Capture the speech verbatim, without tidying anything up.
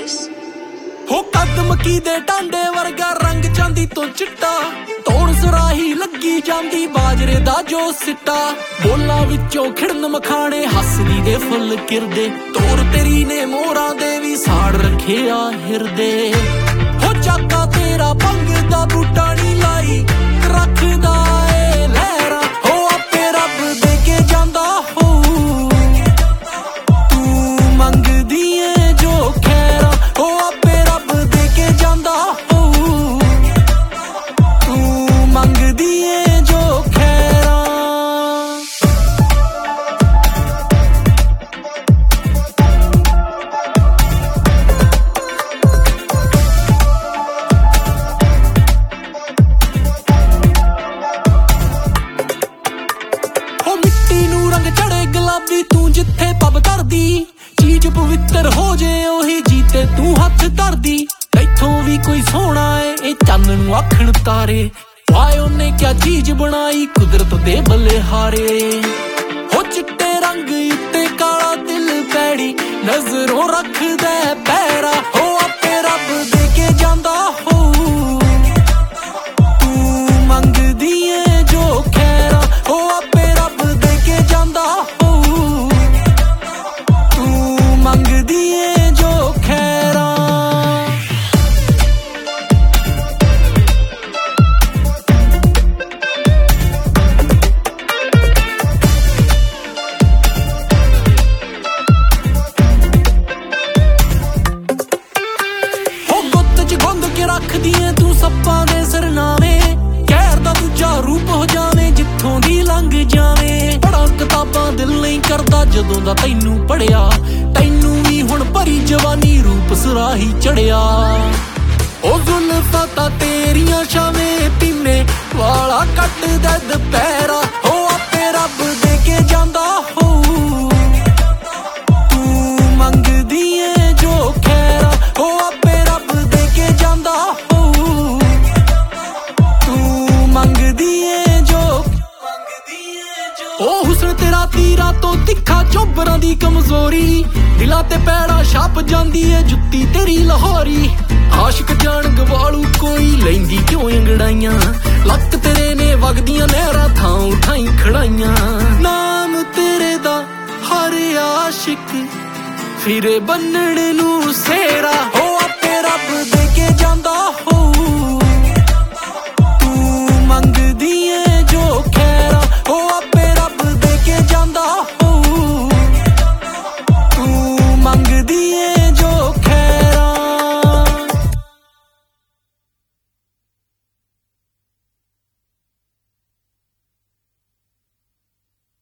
this? ਹੋ ਕਦਮ ਕੀ ਦੇ ਡਾਂਡੇ ਵਰਗਾ ਰੰਗ ਚਾਂਦੀ ਤੋਂ ਚਿੱਟਾ ਤੋੜ ਸਰਾਹੀ ਲੱਗੀ ਜਾਂਦੀ ਬਾਜਰੇ ਦਾ ਜੋ ਸਿੱਟਾ ਬੋਲਾਂ ਵਿੱਚੋਂ ਖਿੜਨ ਮਖਾਣੇ ਹੱਸਦੀ ਦੇ ਫੁੱਲ ਕਿਰਦੇ ਤੋਰ ਤੇਰੀ ਨੇ ਮੋਰਾਂ ਦੇ ਵੀ ਸਾੜ ਰੱਖਿਆ ਹਿਰਦੇ ਹੋ ਚਾਕਾ ਤੇਰਾ ਭੰਗ ਦਾ ਬੂਟਾ ਨੀ ਲਾਈ ਰੱਖਦਾ ਏ ਲਹਿਰਾ ਹੋ ਆਪੇ ਰੱਬ ਦੇ ਕੇ ਜਾਂਦਾ ਹੋ ਤੂੰ ਮੰਗਦੀ ਏ ਜੋ ਖੈਰਾ ਹੋ ਆਪੇ ਰੱਬ ਦੇ ਕੇ ਜਾਂਦਾ ਹੋ ਤੂੰ ਮੰਗਦੀ ਏ ਜੋ ਖੈਰਾ ਹੋ ਮਿੱਟੀ ਨੂੰ ਰੰਗ ਚੜੇ ਗੁਲਾਬੀ ਤੂੰ ਜਿੱਥੇ ਪੱਬ ਧਰਦੀ ਚੀਜ਼ ਪਵਿੱਤਰ ਹੋ ਜੇ ਉਹੀ ਜੀਤੇ ਤੂੰ ਹੱਥ ਧਰਦੀ ਇੱਥੋਂ ਵੀ ਕੋਈ ਸੋਹਣਾ ਏ ਇਹ ਚੰਨ ਨੂੰ ਆਖਣ ਤਾਰੇ ਵਾਏ ਉਹਨੇ ਕਿਆ ਚੀਜ਼ ਬਣਾਈ ਕੁਦਰਤ ਦੇ ਬੱਲੇ ਹਾਰੇ ਹੋ ਚਿੱਟੇ ਰੰਗ ਉੱਤੇ ਕਾਲਾ ਦਿਲ ਪੈੜੀ ਨਜ਼ਰੋਂ ਰੱਖਦਾ ਪੈਰਾ ਹੋ ਆਪੇ ਰੱਬ ਦੇ ਕੇ ਜਾਂਦਾ ਹੋ ਤੂੰ ਮੰਗਦੀ ਏ ਜੋ ਖੈਰਾ ਹੋ ਆਪੇ ਰੱਬ ਦੇ ਕੇ ਜਾਂਦਾ ਹੋ ਤੂੰ ਮੰਗਦੀ ਏ ਜੋ ਖੈਰਾ ਰੱਖਦੀ ਏ ਤੂੰ ਸੱਪਾਂ ਦੇ ਸਰਨਾਵੇਂ ਕਹਿਰ ਦਾ ਦੂਜਾ ਰੂਪ ਹੋ ਜਾਵੇਂ ਜਿੱਥੋਂ ਦੀ ਲੰਘ ਜਾਵੇਂ ਪੜ੍ਹਾਂ ਕਿਤਾਬਾਂ ਦਿਲ ਨਹੀਂ ਕਰਦਾ ਜਦੋਂ ਦਾ ਤੈਨੂੰ ਪੜ੍ਹਿਆ ਤੈਨੂੰ ਵੀ ਹੁਣ ਭਰੀ ਜਵਾਨੀ ਰੂਪ ਸਰਾਹੀ ਚੜਿਆ ਉਹ ਜ਼ੁਲਫਾਂ ਤਾਂ ਤੇਰੀਆਂ ਛਾਵੇਂ ਪੀਨੇ ਵਾਲਾ ਕੱਟਦਾ ਦੁਪਹਿਰਾ ਹੋ ਆਪੇ ਰੱਬ ਦੇ ਕੇ ਜਾਂਦਾ ਹੋ ਤੂੰ ਮੰਗਦੀ ਏ ਜੋ ਖੈਰਾ ਹੋ ਆਪੇ ਰੱਬ ਦੇ ਕੇ ਜਾਂਦਾ ਹੋ ਤੂੰ ਮੰਗਦੀ ਏ ਜੋ ਉਹ ਹੁਸਨ ਤੇਰਾ ਤੀਰਾ ਤੋਂ ਤਿੱਖਾ ਚੋਬਰਾਂ ਦੀ ਕਮਜ਼ੋਰੀ ਦਿਲਾਂ ਤੇ ਪੈੜਾ ਛਾਪ ਜਾਂਦੀ ਏ ਜੁੱਤੀ ਤੇਰੀ ਲਾਹੌਰੀ ਆਸ਼ਿਕ ਜਾਣ ਗਵਾਲੂ ਕੋਈ ਲੈਂਦੀ ਕਿਉਂ ਅੰਗੜਾਈਆਂ ਲੱਕ ਤੇਰੇ ਨੇ ਵਗਦੀਆਂ ਨਹਿਰਾਂ ਥਾਂ ਉਠਾਈ ਖੜਾਈਆਂ ਨਾਮ ਤੇਰੇ ਦਾ ਹਰ ਆਸ਼ਿਕ ਫਿਰੇ ਬੰਨਣ ਨੂੰ ਸੇਰਾ ਹੋ ਆਪੇ ਰੱਬ ਦੇ ਕੇ ਜਾਂਦਾ ਹੋ